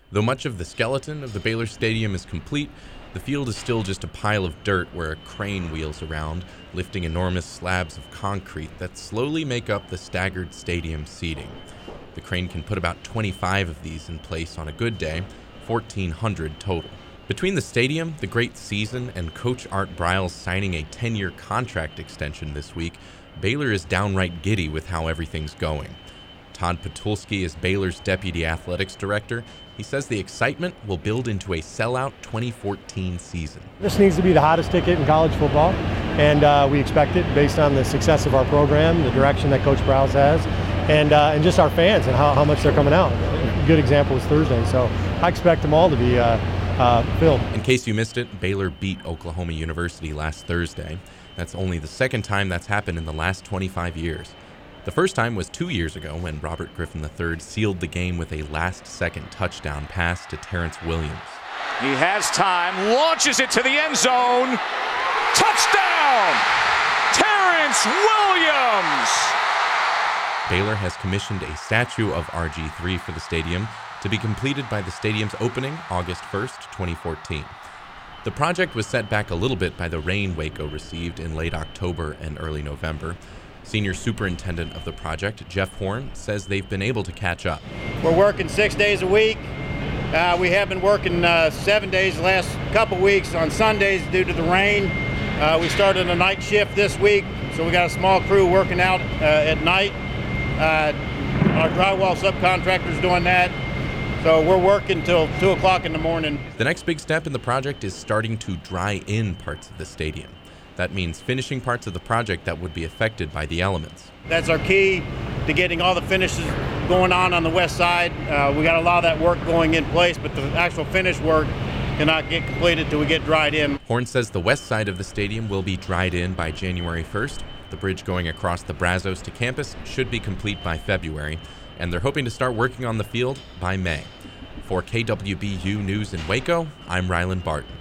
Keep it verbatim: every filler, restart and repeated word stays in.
Though much of the skeleton of the Baylor Stadium is complete, the field is still just a pile of dirt where a crane wheels around, lifting enormous slabs of concrete that slowly make up the staggered stadium seating. The crane can put about twenty-five of these in place on a good day, fourteen hundred total. Between the stadium, the great season, and Coach Art Briles signing a ten-year contract extension this week, Baylor is downright giddy with how everything's going. Todd Patulski is Baylor's deputy athletics director. He says the excitement will build into a sellout twenty fourteen season. This needs to be the hottest ticket in college football, and uh, we expect it based on the success of our program, the direction that Coach Briles has, and uh, and just our fans and how, how much they're coming out. A good example is Thursday, so I expect them all to be uh, uh, filled. In case you missed it, Baylor beat Oklahoma University last Thursday. That's only the second time that's happened in the last twenty-five years. The first time was two years ago when Robert Griffin the third sealed the game with a last-second touchdown pass to Terrence Williams. He has time, launches it to the end zone. Touchdown! Terrence Williams! Baylor has commissioned a statue of R G three for the stadium to be completed by the stadium's opening August first, twenty fourteen. The project was set back a little bit by the rain Waco received in late October and early November. Senior superintendent of the project, Jeff Horn, says they've been able to catch up. We're working six days a week. Uh, we have been working uh, seven days the last couple weeks on Sundays due to the rain. Uh, we started a night shift this week, so we got a small crew working out uh, at night. Uh, our drywall subcontractor's doing that. So we're working till two o'clock in the morning. The next big step in the project is starting to dry in parts of the stadium. That means finishing parts of the project that would be affected by the elements. That's our key to getting all the finishes going on on the west side. Uh, we got a lot of that work going in place, but the actual finish work cannot get completed till we get dried in. Horn says the west side of the stadium will be dried in by January first. The bridge going across the Brazos to campus should be complete by February, and they're hoping to start working on the field by May. For K W B U News in Waco, I'm Rylan Barton.